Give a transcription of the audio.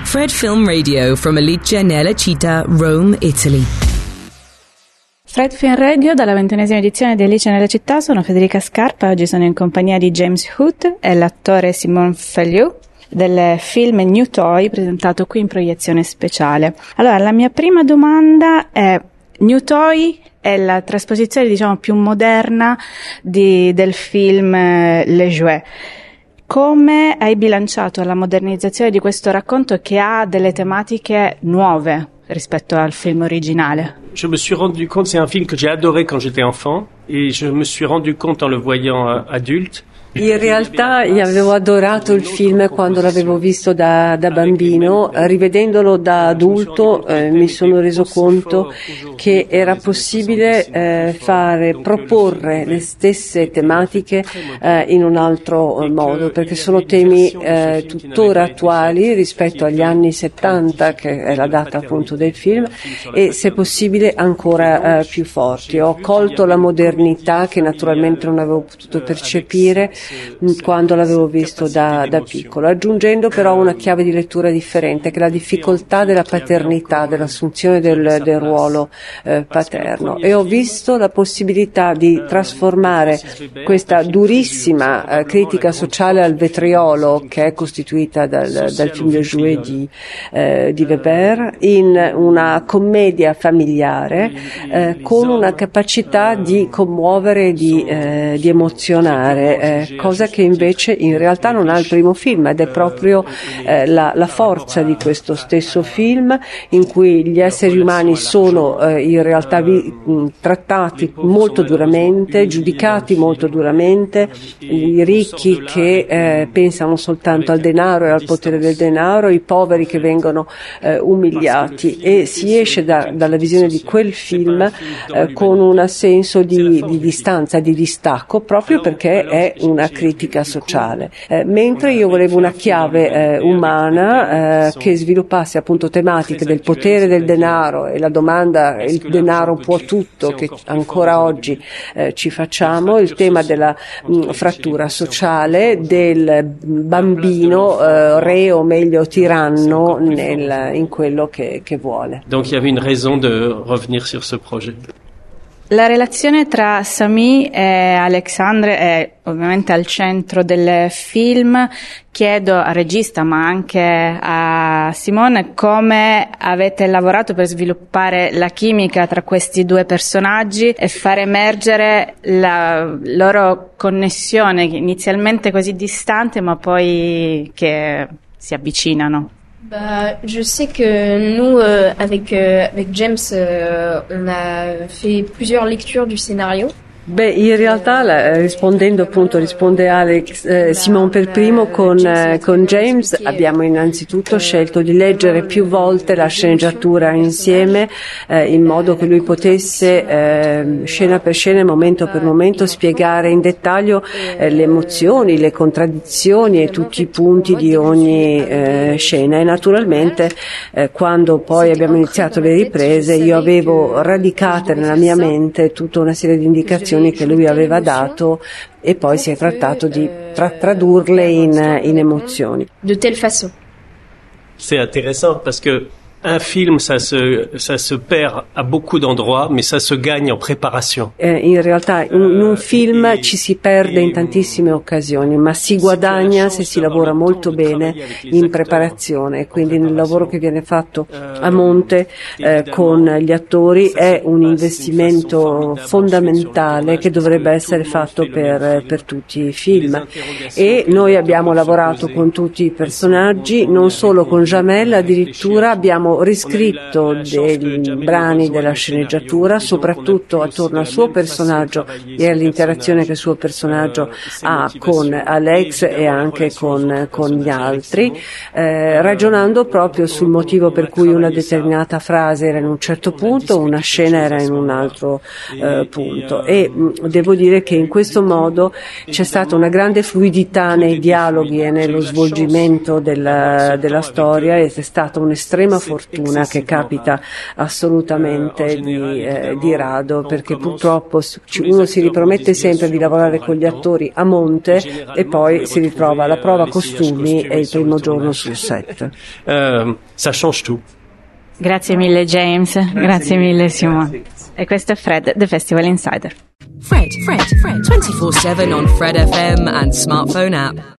Fred Film Radio from Alice nella Città, Rome, Italy. Fred Film Radio dalla 21ª edizione di Alice nella Città, sono Federica Scarpa, oggi sono in compagnia di James Hood e l'attore Simon Fallioù del film New Toy presentato qui in proiezione speciale. Allora, la mia prima domanda è: New Toy è la trasposizione, diciamo, più moderna del film Les Jouets. Come hai bilanciato la modernizzazione di questo racconto che ha delle tematiche nuove rispetto al film originale? Je me suis rendu compte, c'est un film que j'ai adoré quand j'étais enfant et je me suis rendu compte en le voyant adulte. In realtà io avevo adorato il film quando l'avevo visto da bambino, rivedendolo da adulto mi sono reso conto che era possibile proporre le stesse tematiche in un altro modo, perché sono temi tuttora attuali rispetto agli anni 70, che è la data appunto del film, e se possibile ancora più forti. Ho colto la modernità che naturalmente non avevo potuto percepire quando l'avevo visto da piccolo, aggiungendo però una chiave di lettura differente, che è la difficoltà della paternità, dell'assunzione del ruolo paterno, e ho visto la possibilità di trasformare questa durissima critica sociale al vetriolo, che è costituita dal film Le Jouet di Weber, in una commedia familiare con una capacità di commuovere e di emozionare, cosa che invece in realtà non ha il primo film, ed è proprio la forza di questo stesso film, in cui gli esseri umani sono in realtà trattati molto duramente, giudicati molto duramente, i ricchi che pensano soltanto al denaro e al potere del denaro, i poveri che vengono umiliati, e si esce dalla visione di quel film con un senso di distanza, di distacco, proprio perché è una critica sociale, mentre io volevo una chiave umana che sviluppasse appunto tematiche del potere del denaro e la domanda il denaro può tutto, che ancora oggi ci facciamo, il tema della frattura sociale, del bambino re, o meglio tiranno in quello che vuole. Donc il y avait une raison de revenir sur ce projet. La relazione tra Samy e Alexandre è ovviamente al centro del film. Chiedo al regista, ma anche a Simone, come avete lavorato per sviluppare la chimica tra questi due personaggi e far emergere la loro connessione, inizialmente così distante, ma poi che si avvicinano. Je sais que nous, avec James, on a fait plusieurs lectures du scénario. Beh, in realtà risponde Alex, Simon per primo, con James abbiamo innanzitutto scelto di leggere più volte la sceneggiatura insieme, in modo che lui potesse scena per scena, momento per momento, spiegare in dettaglio le emozioni, le contraddizioni e tutti i punti di ogni scena. E naturalmente quando poi abbiamo iniziato le riprese io avevo radicate nella mia mente tutta una serie di indicazioni che lui aveva dato, e poi si è trattato di tradurle in emozioni. De telle façon. C'est intéressant parce que un film, ça se perd a beaucoup d'endroits, mais ça se gagne en préparation. In realtà un film ci si perde in tantissime occasioni, ma si guadagna se si lavora molto bene in preparazione. Quindi nel lavoro che viene fatto a monte con gli attori è un investimento fondamentale che dovrebbe essere fatto per tutti i film. E noi abbiamo lavorato con tutti i personaggi, non solo con Jamel, addirittura abbiamo riscritto dei brani della sceneggiatura, soprattutto attorno al suo personaggio e all'interazione che il suo personaggio ha con Alex e anche con gli altri, ragionando proprio sul motivo per cui una determinata frase era in un certo punto, una scena era in un altro punto. E devo dire che in questo modo c'è stata una grande fluidità nei dialoghi e nello svolgimento della storia, ed è stata un'estrema fortuna sfortuna che capita assolutamente di rado, perché purtroppo uno si ripromette sempre di lavorare con gli attori a monte e poi si ritrova alla prova costumi e il primo giorno sul set. Ça change tout. Grazie mille James, grazie mille Simone. E questo è Fred, The Festival Insider. Fred, 24/7 on Fred FM and smartphone app.